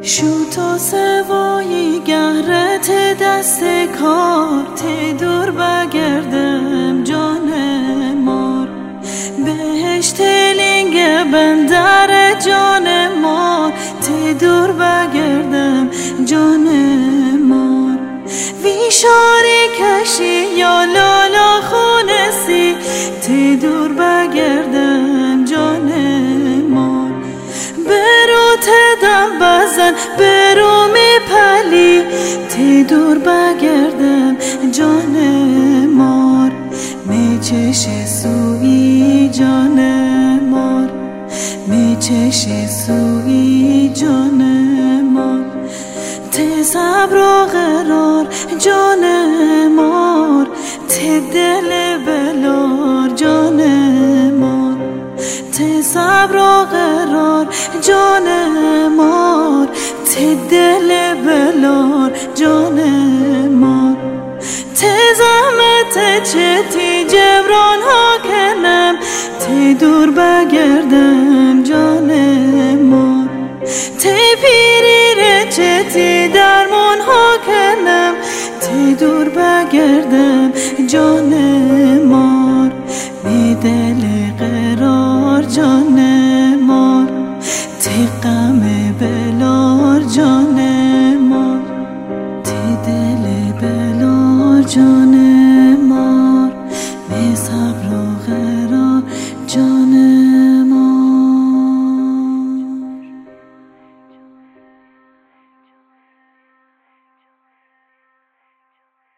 شو تو سوایی گهرت دست کار تی دور بگردم جان مار بهشت لینگ بندر جان مار تی دور بگردم جان مار ویشاری کشی یا لالا خونسی تی دور بگردم جان مار برو تدم بزن برو میپلی تی دور بگردم جان مار میچش سوی جان مار میچش سوی جان مار تی صبر و قرار جان مار تی دل بلار جان مار تی صبر و قرار جان مار تی دل بلار جان مار تی زحمت چه تی جبران ها کنم تی دور بگردم جان مار تی پیری چه تی درمان ها کنم تی دور بگردم جان مار بی دل قرار جان مار تی غم بلار جان مار تی دل بلار جان مار